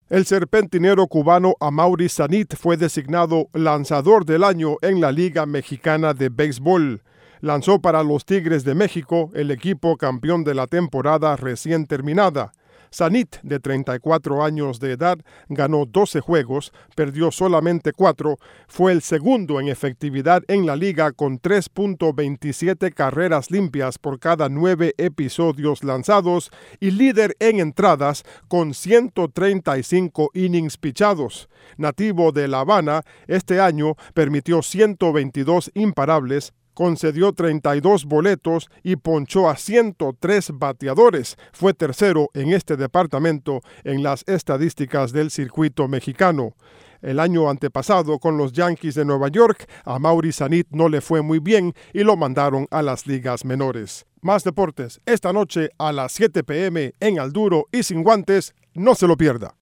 El serpentinero cubano Amaury Sanit fue designado lanzador del año en la Liga Mexicana de Béisbol. Lanzó para los Tigres de México, el equipo campeón de la temporada recién terminada. Sanit, de 34 años de edad, ganó 12 juegos, perdió solamente 4, fue el segundo en efectividad en la liga con 3.27 carreras limpias por cada 9 episodios lanzados y líder en entradas con 135 innings pichados. Nativo de La Habana, este año permitió 122 imparables, concedió 32 boletos y ponchó a 103 bateadores. Fue tercero en este departamento en las estadísticas del circuito mexicano. El año antepasado, con los Yankees de Nueva York, a Amaury Sanit no le fue muy bien y lo mandaron a las ligas menores. Más deportes esta noche a las 7 p.m. en Al Duro y Sin Guantes. No se lo pierda.